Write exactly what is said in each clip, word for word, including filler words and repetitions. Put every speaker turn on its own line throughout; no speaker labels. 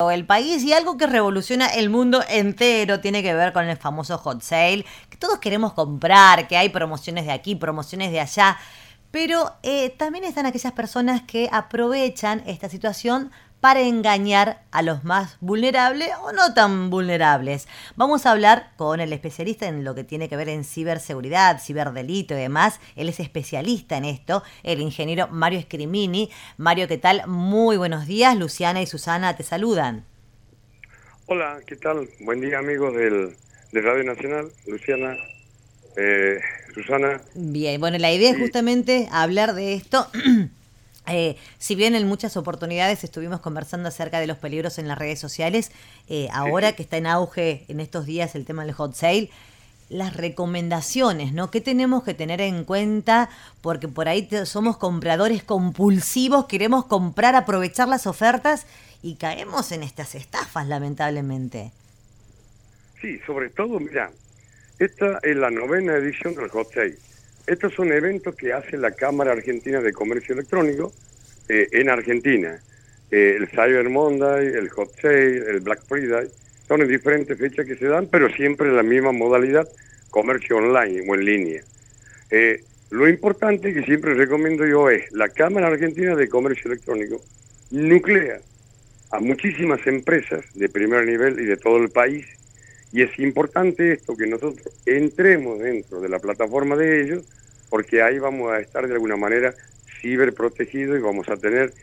el país y algo que revoluciona el mundo entero tiene que ver con el famoso hot sale, que todos queremos comprar, que hay promociones de aquí, promociones de allá, pero eh, también están aquellas personas que aprovechan esta situación para engañar a los más vulnerables o no tan vulnerables. Vamos a hablar con el especialista en lo que tiene que ver en ciberseguridad, ciberdelito y demás. Él es especialista en esto, el ingeniero Mario Scrimini. Mario, ¿qué tal? Muy buenos días. Luciana y Susana te saludan.
Hola, ¿qué tal? Buen día, amigos del, de Radio Nacional. Luciana, eh, Susana.
Bien, bueno, la idea es
Y,
justamente hablar de esto. Eh, si bien en muchas oportunidades estuvimos conversando acerca de los peligros en las redes sociales, eh, ahora
sí, sí.
que está en auge en estos días el tema del hot sale, las recomendaciones, ¿no? ¿Qué tenemos que tener en cuenta? Porque por ahí te, somos compradores compulsivos, queremos comprar, aprovechar las ofertas y caemos en estas estafas, lamentablemente.
Sí, sobre todo, mira, esta es la novena edición del Hot Sale. Estos son eventos que hace la Cámara Argentina de Comercio Electrónico eh, en Argentina. Eh, el Cyber Monday, el Hot Sale, el Black Friday, son en diferentes fechas que se dan, pero siempre en la misma modalidad, comercio online o en línea. Eh, lo importante que siempre recomiendo yo es, la Cámara Argentina de Comercio Electrónico nuclea a muchísimas empresas de primer nivel y de todo el país, y es importante esto, que nosotros entremos dentro de la plataforma de ellos, porque ahí vamos a estar de alguna manera ciberprotegidos y vamos a tener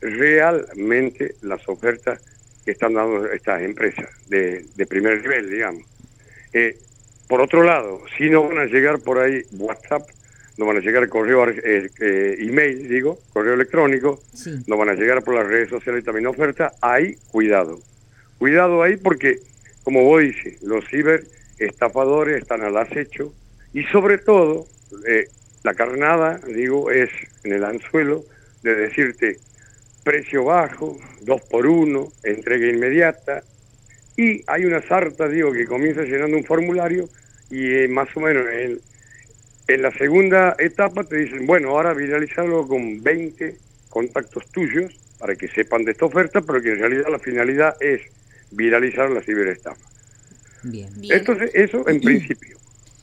realmente las ofertas que están dando estas empresas de, de primer nivel, digamos. Eh, por otro lado, si no van a llegar por ahí WhatsApp, no van a llegar correo, eh, eh, email, digo, correo electrónico,
Sí.
no van a llegar por las redes sociales también ofertas, ahí cuidado. Cuidado ahí porque, como vos dices, los ciberestafadores están al acecho y sobre todo, eh, la carnada, digo, es en el anzuelo de decirte precio bajo, dos por uno, entrega inmediata, y hay una sarta, digo, que comienza llenando un formulario y eh, más o menos en, en la segunda etapa te dicen, bueno, ahora viralizarlo con veinte contactos tuyos para que sepan de esta oferta, pero que en realidad la finalidad es viralizar la ciberestafa.
Bien.
Bien.
Entonces, eso en principio.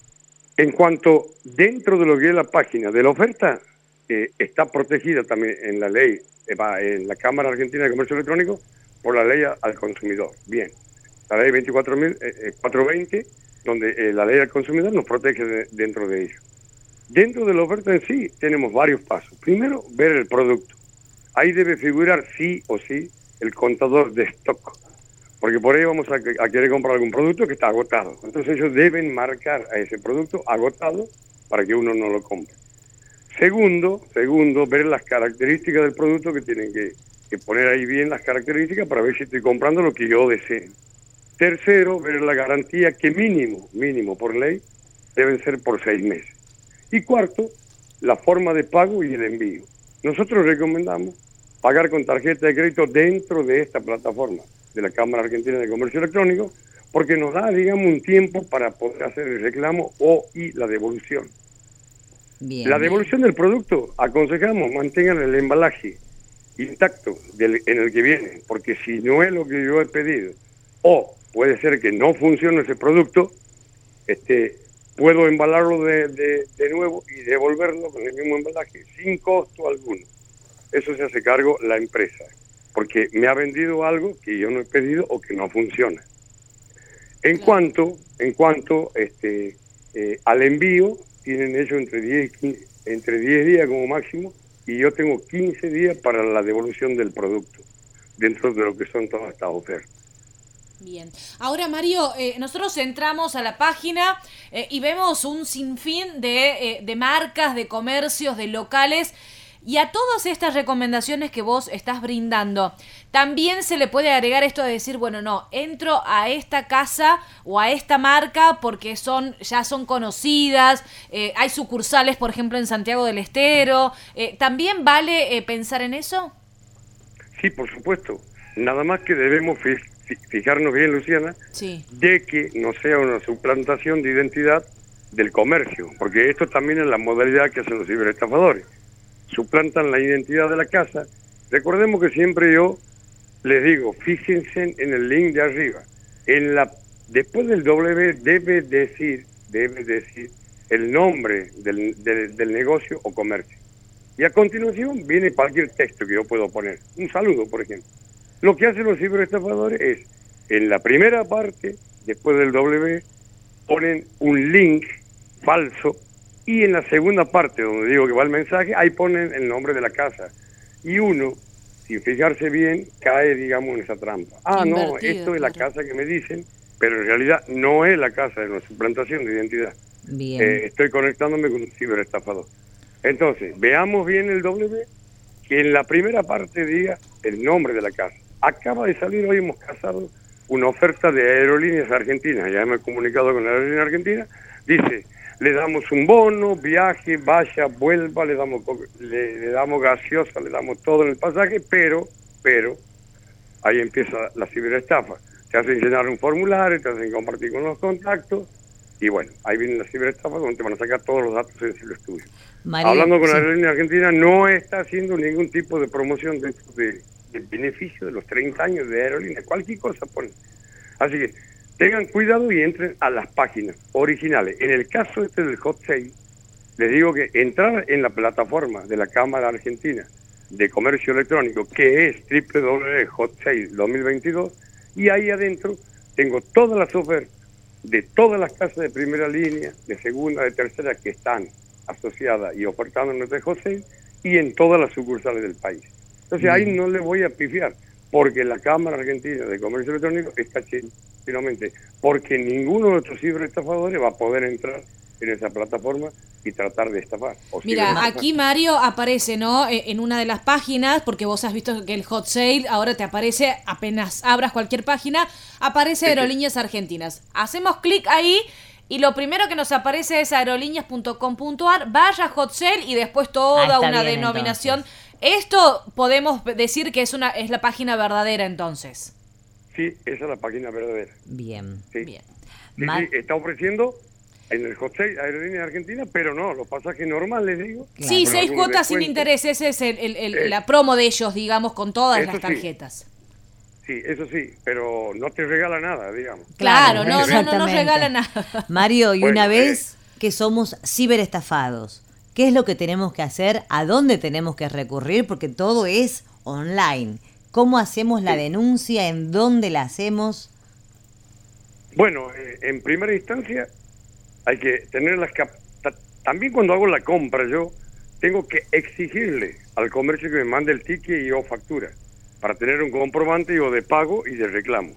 En cuanto dentro de lo que es la página de la oferta, eh, está protegida también en la ley, eh, en la Cámara Argentina de Comercio Electrónico, por la ley al consumidor. Bien, la ley veinticuatro mil cuatrocientos veinte, donde eh, la ley al consumidor nos protege de, dentro de ello. Dentro de la oferta en sí tenemos varios pasos. Primero, ver el producto. Ahí debe figurar sí o sí el contador de stock, porque por ahí vamos a, a querer comprar algún producto que está agotado. Entonces ellos deben marcar a ese producto agotado para que uno no lo compre. Segundo, segundo, ver las características del producto, que tienen que, que poner ahí bien las características para ver si estoy comprando lo que yo deseo. Tercero, ver la garantía que mínimo, mínimo por ley, deben ser por seis meses. Y cuarto, la forma de pago y el envío. Nosotros recomendamos pagar con tarjeta de crédito dentro de esta plataforma de la Cámara Argentina de Comercio Electrónico, porque nos da, digamos, un tiempo para poder hacer el reclamo o y la devolución.
Bien.
La devolución del producto, aconsejamos, mantengan el embalaje intacto del, en el que viene, porque si no es lo que yo he pedido, o puede ser que no funcione ese producto, este, puedo embalarlo de, de, de nuevo y devolverlo con el mismo embalaje sin costo alguno. Eso se hace cargo la empresa, porque me ha vendido algo que yo no he pedido o que no funciona. En
Claro.
cuanto, en cuanto este, eh, al envío, tienen ellos entre diez, quince, entre diez días como máximo, y yo tengo quince días para la devolución del producto, dentro de lo que son todas estas ofertas.
Bien. Ahora, Mario, eh, nosotros entramos a la página eh, y vemos un sinfín de, eh, de marcas, de comercios, de locales. Y a todas estas recomendaciones que vos estás brindando, también se le puede agregar esto de decir, bueno, no, entro a esta casa o a esta marca porque son ya son conocidas, eh, hay sucursales, por ejemplo, en Santiago del Estero. Eh, ¿También vale eh, pensar en eso?
Sí, por supuesto. Nada más que debemos fijarnos bien, Luciana,
Sí.
de que no sea una suplantación de identidad del comercio, porque esto también es la modalidad que hacen los ciberestafadores. Suplantan la identidad de la casa. Recordemos que siempre yo les digo, fíjense en el link de arriba. En la, después del W debe decir, debe decir el nombre del, del, del negocio o comercio. Y a continuación viene cualquier texto que yo puedo poner. Un saludo, por ejemplo. Lo que hacen los ciberestafadores es, en la primera parte, después del W, ponen un link falso, y en la segunda parte, donde digo que va el mensaje, ahí ponen el nombre de la casa. Y uno, sin fijarse bien, cae, digamos, en esa trampa. Ah,
Invertido,
no, esto es la
claro.
casa que me dicen, pero en realidad no es la casa, es una suplantación de identidad.
Bien.
Eh, estoy conectándome con un ciberestafador. Entonces, veamos bien el W, que en la primera parte diga el nombre de la casa. Acaba de salir, hoy hemos casado una oferta de Aerolíneas Argentinas, ya me he comunicado con la Aerolínea Argentina, dice, le damos un bono, viaje, vaya, vuelva, le damos le, le damos gaseosa, le damos todo en el pasaje, pero, pero, ahí empieza la ciberestafa. Te hacen llenar un formulario, te hacen compartir con los contactos, y bueno, ahí viene la ciberestafa donde te van a sacar todos los datos sensibles tuyos.
María,
Hablando con
sí.
la Aerolínea Argentina, no está haciendo ningún tipo de promoción de, de, de beneficio de los treinta años de aerolínea, cualquier cosa ponen. Así que tengan cuidado y entren a las páginas originales. En el caso este del hot sale, les digo que entrar en la plataforma de la Cámara Argentina de Comercio Electrónico, que es doble u doble u doble punto hot sale dos mil veintidós, y ahí adentro tengo todas las ofertas de todas las casas de primera línea, de segunda, de tercera, que están asociadas y ofertando en nuestro hot sale, y en todas las sucursales del país. Entonces ahí no le voy a pifiar, porque la Cámara Argentina de Comercio Electrónico está finalmente, porque ninguno de nuestros ciberestafadores va a poder entrar en esa plataforma y tratar de estafar. O
Mira, aquí Mario aparece, ¿no? En una de las páginas, porque vos has visto que el hot sale ahora te aparece, apenas abras cualquier página, aparece Aerolíneas Argentinas. Hacemos clic ahí y lo primero que nos aparece es aerolíneas punto com punto ar, vaya hot sale y después toda
Ah,
una
bien,
denominación.
entonces.
Esto podemos decir que es una es la página verdadera entonces.
Sí, esa es la página verdadera.
Bien.
Sí.
Bien.
Sí,
Ma-
sí, está ofreciendo en el hot sale Aerolínea Argentina, pero no, los pasajes normales, digo.
Claro.
Sí,
con
seis
algunos
cuotas sin
descuentos.
interés, ese es el, el- el-
Eh,
la promo de ellos, digamos, con todas
eso
las
sí.
tarjetas.
Sí, eso sí, pero no te regala nada, digamos.
Claro, no, no, no nos
exactamente.
regala nada.
Mario, y
Bueno,
una
eh.
vez que somos ciberestafados, ¿qué es lo que tenemos que hacer? ¿A dónde tenemos que recurrir? Porque todo es online. ¿Cómo hacemos la denuncia? ¿En dónde la hacemos?
Bueno, eh, en primera instancia hay que tener las cap- ta- también cuando hago la compra yo tengo que exigirle al comercio que me mande el ticket y o factura para tener un comprobante o de pago y de reclamo.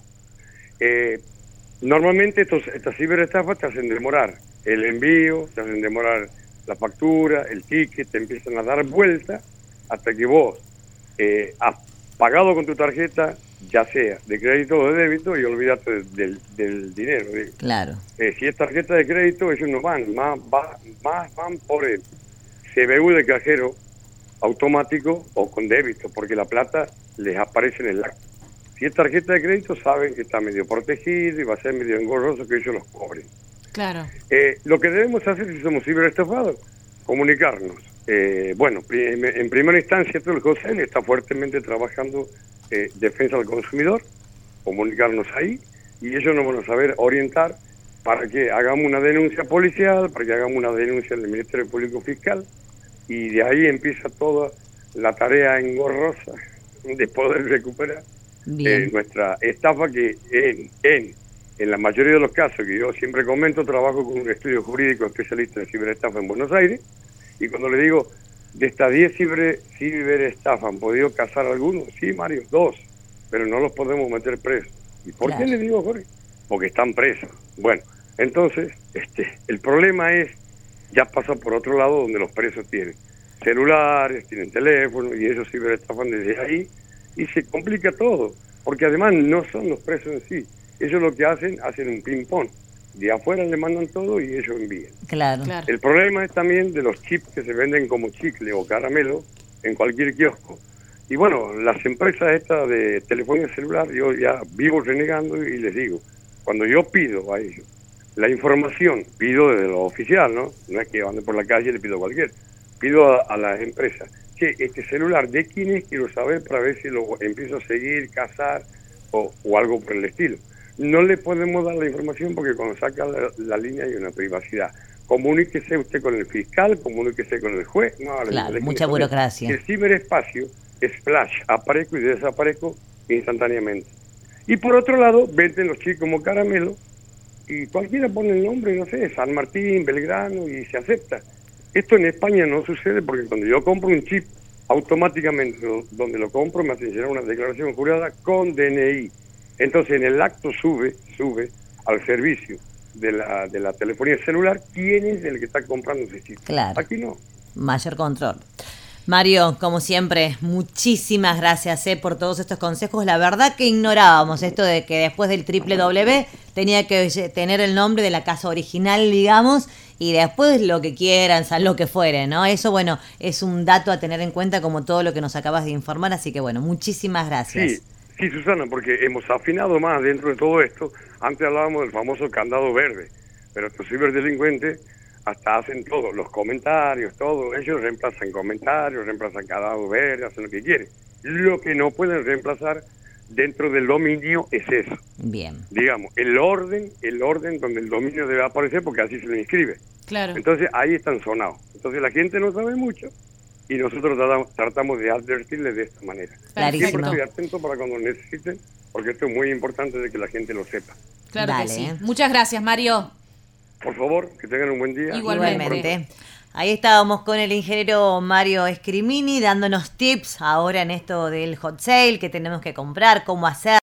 Eh, normalmente estos, estas ciberestafas te hacen demorar el envío, te hacen demorar la factura, el ticket, te empiezan a dar vuelta hasta que vos eh, has pagado con tu tarjeta, ya sea de crédito o de débito, y olvídate del, del dinero. Digo.
Claro.
Eh, si es tarjeta de crédito, ellos no van, más, va, más van por el C B U de cajero automático o con débito, porque la plata les aparece en el acto. Si es tarjeta de crédito, saben que está medio protegido y va a ser medio engorroso que ellos los cobren.
Claro.
Eh, lo que debemos hacer si somos ciberestafados, comunicarnos. Eh, bueno, pri- en primera instancia, todo el hot sale está fuertemente trabajando eh, defensa del consumidor, comunicarnos ahí, y ellos nos van a saber orientar para que hagamos una denuncia policial, para que hagamos una denuncia en el Ministerio Público Fiscal, y de ahí empieza toda la tarea engorrosa de poder recuperar
Bien.
eh, nuestra estafa, que en, en, en la mayoría de los casos que yo siempre comento, trabajo con un estudio jurídico especialista en ciberestafa en Buenos Aires, y cuando le digo, de estas diez ciber, ciberestafas, ¿han podido cazar algunos? Sí, Mario, dos, pero no los podemos meter presos. ¿Y por
Claro.
qué le digo, Jorge? Porque están presos. Bueno, entonces, este, el problema es, ya pasa por otro lado donde los presos tienen celulares, tienen teléfonos, y ellos ciberestafan desde ahí, y se complica todo, porque además no son los presos en sí, ellos lo que hacen, hacen un ping-pong, de afuera le mandan todo y ellos envían.
Claro.
Claro.
El problema es también de los chips que se venden como chicle o caramelo en cualquier kiosco. Y bueno, las empresas estas de telefonía celular, yo ya vivo renegando y les digo, cuando yo pido a ellos la información, pido desde lo oficial, ¿no? No es que ande por la calle y le pido a cualquier, pido a, a las empresas, che, este celular, ¿de quién es? Quiero saber para ver si lo empiezo a seguir, cazar o, o algo por el estilo. No le podemos dar la información porque cuando saca la, la línea hay una privacidad. Comuníquese usted con el fiscal, comuníquese con el juez. No,
claro, mucha burocracia.
El ciberespacio es flash, aparezco y desaparezco instantáneamente. Y por otro lado, venden los chips como caramelo y cualquiera pone el nombre, no sé, San Martín, Belgrano y se acepta. Esto en España no sucede porque cuando yo compro un chip, automáticamente donde lo compro me hacen llenar una declaración jurada con D N I. Entonces en el acto sube, sube al servicio de la, de la telefonía celular quién es el que está comprando ese chip.
Claro.
Aquí no.
Mayor control. Mario, como siempre, muchísimas gracias eh, por todos estos consejos. La verdad que ignorábamos esto de que después del triple W tenía que tener el nombre de la casa original, digamos, y después lo que quieran, lo que fuere, ¿no? Eso, bueno, es un dato a tener en cuenta como todo lo que nos acabas de informar, así que, bueno, muchísimas gracias.
Sí, sí, Susana, porque hemos afinado más dentro de todo esto. Antes hablábamos del famoso candado verde, pero estos ciberdelincuentes hasta hacen todo, los comentarios, todo. Ellos reemplazan comentarios, reemplazan candado verde, hacen lo que quieren. Lo que no pueden reemplazar dentro del dominio es eso.
Bien.
Digamos, el orden, el orden donde el dominio debe aparecer porque así se lo inscribe.
Claro.
Entonces ahí están sonados. Entonces la gente no sabe mucho y nosotros tratamos, tratamos de advertirles de esta manera.
Clarísimo.
Siempre estoy atento para cuando necesiten, porque esto es muy importante de que la gente lo sepa.
Claro
Dale.
que sí. Muchas gracias, Mario.
Por favor, que tengan un buen día.
Igualmente.
Igualmente. Ahí estábamos con el ingeniero Mario Escrimini dándonos tips ahora en esto del hot sale, que tenemos que comprar, cómo hacer.